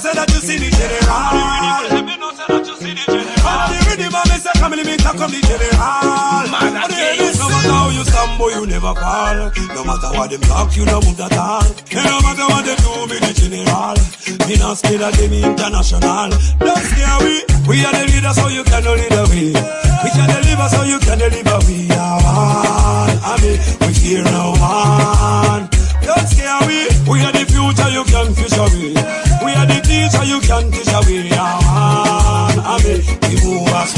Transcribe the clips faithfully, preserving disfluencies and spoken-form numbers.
say that you see the general. Let me know say that you see the general. The rhythm of me say come in me talk come the general. Man, no matter how you stumble, you never fall. No matter what them talk, you don't move that all. No matter what they do, me the general. Me not scared of them international. Don't scare we. We are the leaders, so you can lead the way. We can deliver, so you can deliver. We are one. I mean, we fear no man. Don't scare we. We are the future, you can fish away. We are the teacher, you can teach away. We are one. I mean, we move as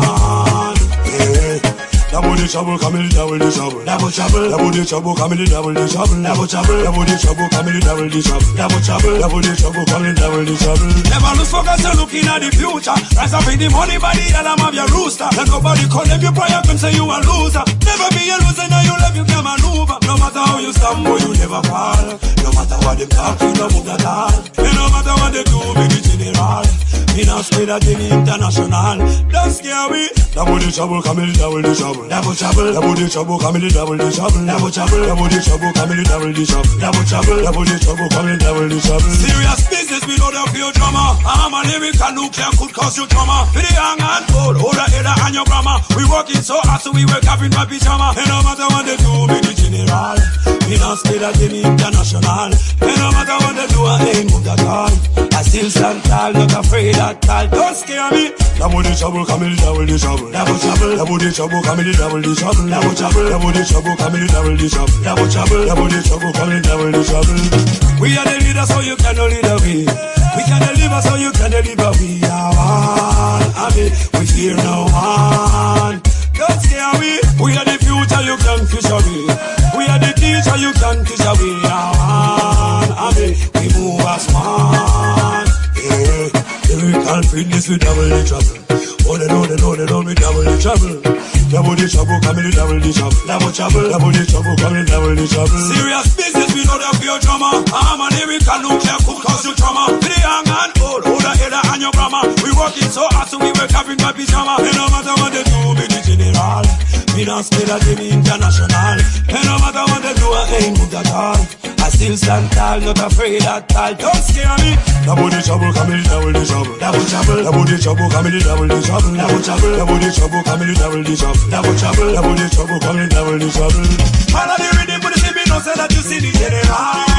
one. Yeah. Double the trouble, come in, double the trouble. Double trouble, double the trouble, come in, double the trouble. Double trouble, double the trouble, come in, double the trouble. Double trouble, double the trouble, come in, double the trouble. Never lose focus, you're looking at the future. Rise up in the money by the alarm of your rooster. Let nobody call them your prayer and say you a loser. Never be a loser, now you love, you can maneuver. No matter how you stumble, you never fall. No matter what them talk, you don't move that all. And no matter what they do, be the general. Me not scared of any international. Don't scare me. Double the trouble, come in, double the trouble. Double trouble, double the trouble, come in, double the trouble. Double trouble, double the trouble, come in, double the trouble. Double trouble, double the trouble, come in, double the trouble. Serious business, we know the pure drama. I'm a lyrical nuclear could cause you trauma. For the young and old, hold the header and your grammar. We working so hard, so we wake up in my pyjama. And no matter what they do, be the general. Me not scared of any international. And no matter what they do, I ain't move that all. I still stand tall, not afraid at all. Don't scare me. Double the trouble, come in, double the trouble. Double trouble, double the trouble, come in, double the trouble. Double trouble, double the trouble, come in, double the trouble. Double trouble, double the trouble, come in, double the trouble. We are the leaders, so you can lead the way. We can deliver, so you can deliver. We are one. I mean, we fear no one. Don't scare me. We are the future, you can fish away. We are the teacher, you can teach away. We are one. I mean, we move as one. Yeah, lyrical fitness with double the trouble. Oh, they know, they know, they know me double the trouble. Double the trouble, come in, double the trouble. Double trouble, double the trouble, come in, double the trouble. Serious business, we know that pure drama. I'm a lyrical nuclear could cause you trauma. For the young and old, hold the header and your grammar. We working so hard, so we wake up in my pyjama. And no matter what they do, be the general. Me not scared of any international. And no matter what they do, I ain't moved at all. I still stand tall, not afraid at all. Don't scare me. Double the trouble, come in, double the trouble. Double trouble, double the trouble, come in, double the trouble. Double trouble, double the trouble, come in, double the trouble. Double trouble, double the trouble, come in, double the trouble. Follow the rhythm, but the me no say that you see the general.